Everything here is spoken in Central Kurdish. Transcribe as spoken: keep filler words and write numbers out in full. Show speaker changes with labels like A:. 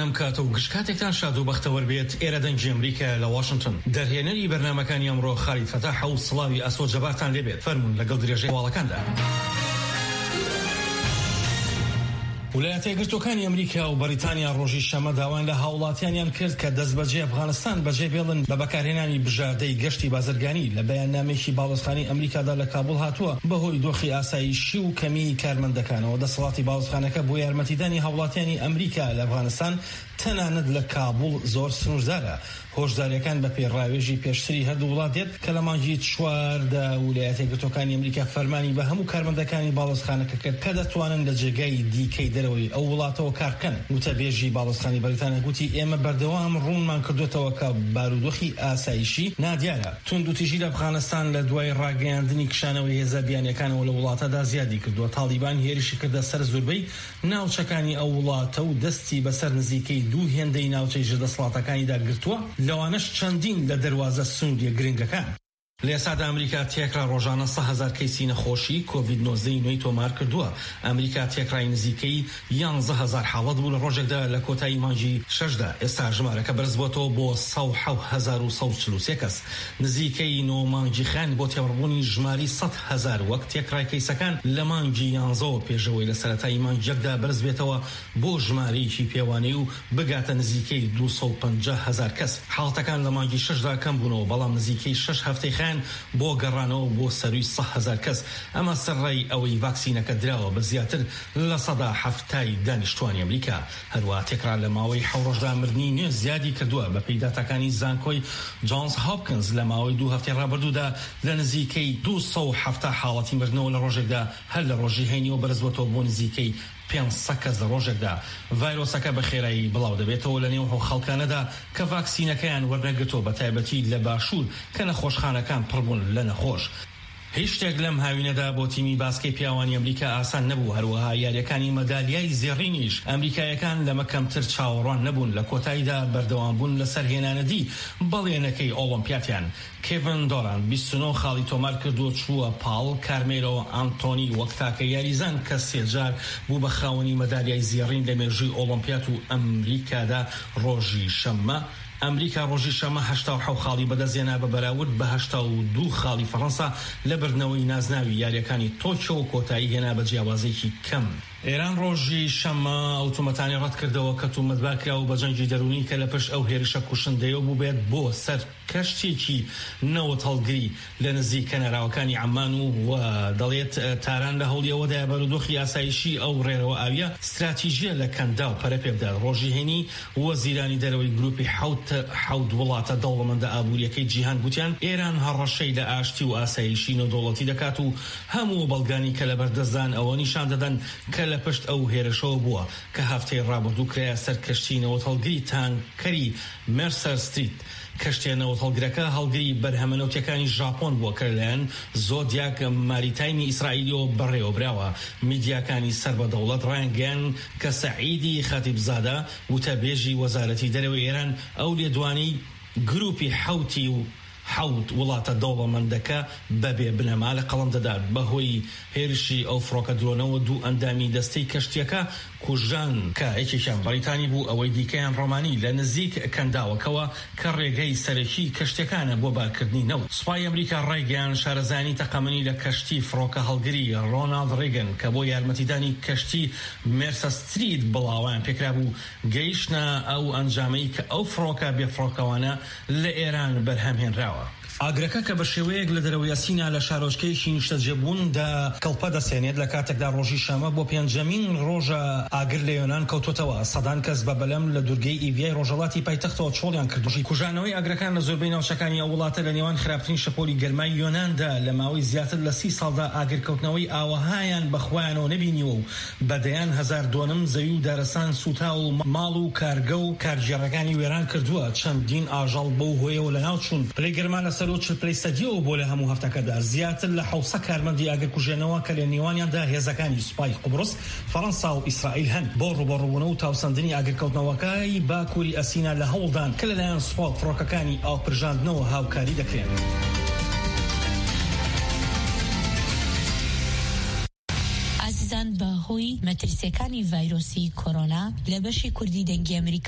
A: هیوادارم کات و گشتاتێکتان شاد و بەختەوەر بێت. ئێرە دەنگی ئەمریکا لە واشنگتن. دەرهێنەری بەرنامەکانی ئەمڕۆ خالید فەتاح و سڵاوی ئەسۆ جەبارتان لێبێت. فەرموون لەگەڵ درێژەی هەواڵەکاندا. ویلایەتە یەکگرتووەکانی ئەمریکا و بەریتانیا ڕۆژی شەمە داوان لە هاوڵاتیانیان کرد کە دەستبەجێ ئەفغانستان بەجێ بێڵن بە بەکارهێنانی بژاردەی گەشتی بازرگانی لە بەیاننامێکی باڵۆزخانەی ئەمریکادا لە کابوڵ هاتووە بەهۆی دۆخی ئاسایشی و کەمی کارمەندەکانەوە. دەسەڵاتی باڵۆزخانەکە بۆ یارمەتیدانی هاوڵاتیانی ئەمریکا لە ئەفغانستان تەنانەت لە کابوڵ زۆر سنووردارە. هۆشداریەکان بە پێڕاوێژی پێشتری هەردوو وڵات دێت کە لە مانگی چواردا ویلایەتە یەکگرتووەکانی ئەمریکا فەرمانی بە هەموو کارمەندەکانی باڵۆزخانەکە کرد کە دەتوانن لە جێگای دیکەی دەرەوەی ئەو وڵاتەوە کارکەن. وتەبێژی باڵۆزخانی بەریتانیا گوتی ئێمە بەردەوام ڕوونمان کردوێتەوە کە بارودۆخی ئاسایشی نادیارە. توند و تیژی لە ئەفغانستان لە دوای ڕاگەیاندنی کشانەوەی هێزە بیانیەکانەوە لە وڵاتەدا زیادی کردووە. تالیبان هێرشی کردە سەر زۆربەی ناوچەکانی ئەو وڵاتە و دەستی بەسەر نزیکەی دوو هێندەی ناوچەی ژەدەسەڵاتەکانیدا گرتووە، لەوانەش چەندین لە دەواازە سنوودیە گرنگەکان. لە ئێستادا ئەمریکا تێکرا ڕۆژانە سە هەزار کەیسی نەخۆشی کۆڤید نۆزدە نوێی تۆمار کردووە. ئەمریکا تێکرای نزیکەی یانزە هەزار حاڵەت بوو لە ڕۆژێکدا لە کۆتایی مانگی شەشدا. ئێستا ژمارەکە بەرز بۆتەوە بۆ سەد و حەوت هەزار و سەد و چل و سێ کەس. نزیکەی نۆ مانگی خان بۆ تێبڕبوونی ژماری سەد هەزار وەک تێکرای کەیسەکان لە مانگی یانزەوە پێشەوەی لە سەرەتای مانگی یەکدا بەرز بێتەوە بۆ ژمارەیەکی پێوانەی و بگاتە نزیکەی دووسەد و پەنجا هەزار کەس. حاڵەتەکان لە مانگی شەشدا کەم بوونەوە، بەڵام نزیکەی شەش هەفتەی خان بۆ گەڕانەوە بۆ سەروی سەد هەزار کەس. ئەمە سەرڕای ئەوەی ڤاکسینەکە دراوە بە زیاتر لە سەدا هەفتای دانیشتوانی ئەمریکا. هەروە تێکرار لە ماوەی حەوت ڕۆژدا مردنی نوێ زیادی کردووە. بە پەیداتەکانی زانکۆی جۆنز هۆپکینز لە ماوەی دوو هەفتەی ڕابردوودا لە نزیکەی دووسەد و هەفتە حاڵەتی مردنەوە لە ڕۆژێکدا هەر لە ڕۆژی هەینیەوە بەرزبووەوە بۆ نزیکەی پێنجسەد کەس لە ڕۆژێکدا. ڤایرۆسەکە بە خێرایی بڵاو دەبێتەوە لە نێو خەڵکانەدا کە ڤاکسینەکەیان وەرنەگرتووە، بە تایبەتی لە باشوور کە نەخۆشخانەکان پڕبوون لە نەخۆش. هیچ شتێک لەم هاوینەدا بۆ تیمی باسکەی پیاوانی ئەمریکا ئاسان نەبوو. هەروەها یاریەکانی مەدالیای زێڕینیش ئەمریکایەکان لەمە کەمتر چاوەڕوان نەبوون. لە کۆتاییدا بەردەوام بوون لەسەر هێنانەدی بەڵێنەکەی ئۆڵۆمپیاتیان. کێڤن دۆران بیست و نۆ خاڵی تۆمار کردو چووە پاڵ. کارمێلۆ ئانتۆنی وەک تاکە یاریزان کە سێجار بوو بە خاوەنی مەدالیای زێڕین لە مێژووی ئۆڵۆمپیات و ئەمریکادا ڕۆژی شەممە. ئەمریکا ڕۆژی شەمە هەشتا و حەوت خاڵی بەدەستێنا بە بەراورد بە هەشتا و دوو خاڵی فەڕەنسا لە بردنەوەی نازناوی یاریەکانی تۆکیۆ و کۆتایی هێنا بە جیاوازێکی کەم. ئێران ڕۆژی شەمە ئۆتۆمەتانی ڕەت کردەوە کە تومەتبار کراوە بە جەنگی دەرونی کە لە پشت ئەو هێرشە کوشندەیە بوو بێت بۆ سەر کەشتێکی نەوت هەڵگری لە نزیک کەناراوەکانی عەمان و دەڵێت تاران لە هەوڵیەوەدا بەرودۆخی ئاسایشی ئەو ڕێرەوە ئاویە استراتیژیە لە کەندا و پەرە پێبدا. ڕۆژی هێنی وەزیرانی دەرەوەی گروپی حەوت حەوت وڵاتە دەوڵەمەندە ئابووریەکەی جیهان گوتیان ئێران هەڕەشەی لە ئاشتی و ئاسایشی نەودەوڵەتی دەکات و هەموو بەڵگانی کە لە بەردەستدان ئەوە نیشان دەدەن کە لە پشت ئەو هێرشەوە بووە کە هەفتەی ڕابردوو کرایە سەر کەشتی نەوت هەڵگری تانکەری مێرسەر ستریت. کەشتێ نەوت هەڵگرەکە هەڵگری بەرهەمەنەوتەکانی ژاپۆن بووە کە لەلایەن زۆدیاک ماریتایمی ئیسرائیلیەوە بەڕێوەبراوە. میدیاکانی سەر بە دەوڵەت ڕایانگەیان کە سەعیدی خەتیبزادە وتەبێژی وەزارەتی دەرەوەی ئێران ئەو لێدوانەی گروپی حەوتی و حەوت وڵاتە دەوڵەمەندەکە بەبێ بنەما لە قەڵەم دەدات. بەهۆی هێرشی ئەو فڕۆکە درۆنەوە دوو ئەندامی دەستەی کەشتیەکە کوژان کە یەکێکیان بەریتانی بوو، ئەوەی دیکەیان ڕۆمانی لە نزیک کەنداوەکەوە کە ڕێگەی سەرەکی کەشتەکانە بۆ بارکردنی نەوت. سوپای ئەمریکا ڕێگەیان شارەزانی تەقەمەنی لە کەشتی فڕۆکە هەڵگری ڕۆناڵد ڕێگن کە بۆ یارمەتیدانی کەشتی مێرسە ستریت بڵاوان پێکرا بوو گەیشتە ئەو ئەنجامەی کە ئەو فڕۆکە بێفڕۆکەوانە لە ئێران بەرهەمهێنراوە. ئاگرەکە کە بە شێوەیەک لە دەرەوەی یاسینا لە شارۆچکەیەکی نیشتەجێبووندا کەڵپە دەسێنێت لە کاتێکدا ڕۆژی شەمە بۆ پێنجەمین ڕۆژە ئاگر لە یۆنان کەوتوتەوە. سەدان کەس بە بەلەم لە دوورگەی ئیڤیای ڕۆژهەڵاتی پایتەختەوە چۆڵیان کردوشی. کوژانەوەی ئاگرەکان لە زۆربەی ناوچەکانی ئەو وڵاتە لە نێوان خراپترین شەپۆلی گەرمای یۆناندا لە ماوەی زیاتر لە سی ساڵدا ئاگرکەوتنەوەی ئاوەهایان بەخوایانەوە نەبینیوە و بەدەیان هەزار دۆنم زەوی و دارەسان سوتا و ماڵ و کارگە و کارگێڕەکانی وێران کردووە. چەندین ئاژەڵ بەو هۆیەوە لەناو چوون. پلەی گەرما لەسەر و چل پلەی سەدیەوە بۆ لە هەموو هەفتەکەدا زیاتر لە حەوت کارمەندی ئاگرکوژێنەوە کە لە نێوانیاندا هێزەکانی سوپای قوبڕس، فەڕەنسا و ئیسرائیل هەن. بۆ ڕوبەڕووبوونەوە و تاوسەندنی ئاگرکەوتنەوەکەی باکووری ئەسینا لە هەوڵدان کە لەلایەن سوپا و فڕۆکەکانی ئاوپرژاندنەوە هاوکاری دەکرێن.
B: ئازیزان، بە هۆی مەترسیەکانی ڤایرۆسی کۆرۆنا لە بەشی کوردی دەنگی ئەمریکا